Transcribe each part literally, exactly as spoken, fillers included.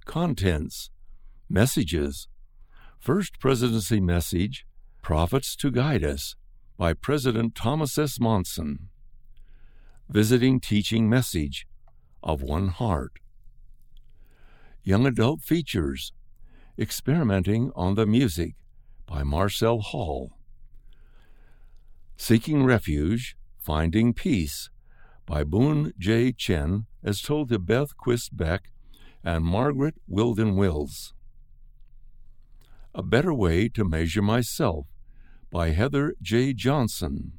Contents: Messages. First Presidency Message, Prophets to Guide Us, by President Thomas S. Monson. Visiting Teaching Message, Of One Heart. Young Adult Features, Experimenting on the Music, by Marcel Hall. Seeking Refuge, Finding Peace, by Boone J. Chen, as told to Beth Quist Beck and Margaret Wilden Wills. A Better Way to Measure Myself, by Heather J. Johnson.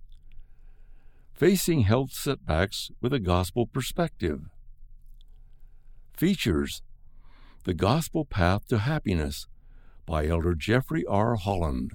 Facing Health Setbacks with a Gospel Perspective. Features: The Gospel Path to Happiness, by Elder Jeffrey R. Holland.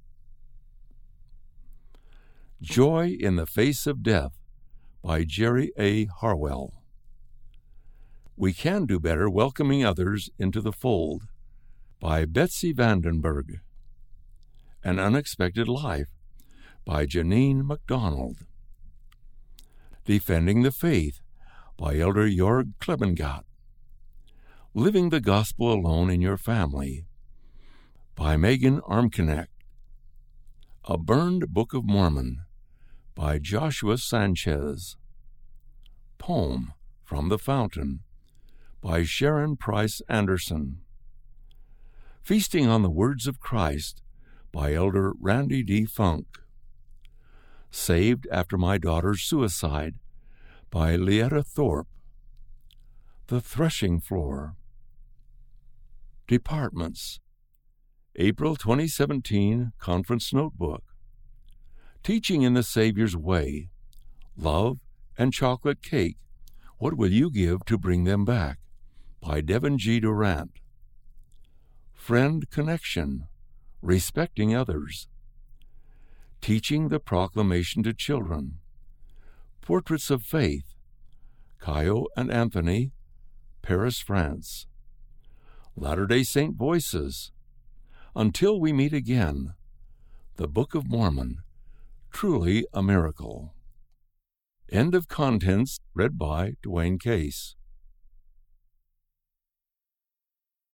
Joy in the Face of Death, by Jerry A. Harwell. We Can Do Better Welcoming Others into the Fold, by Betsy Vandenberg. An Unexpected Life, by Janine MacDonald. Defending the Faith, by Elder Jorg Klebengat. Living the Gospel Alone in Your Family, by Megan Armknecht. A Burned Book of Mormon, by Joshua Sanchez. Poem from the Fountain, by Sharon Price Anderson. Feasting on the Words of Christ, by Elder Randy D. Funk. Saved After My Daughter's Suicide, by Lietta Thorpe. The Threshing Floor. Departments. April twenty seventeen Conference Notebook. Teaching in the Savior's Way. Love and Chocolate Cake. What Will You Give to Bring Them Back? By Devin G. Durant. Friend Connection, Respecting Others. Teaching the Proclamation to Children. Portraits of Faith, Caio and Anthony, Paris, France. Latter-day Saint Voices, Until We Meet Again, The Book of Mormon, Truly a Miracle. End of contents, read by Dwayne Case.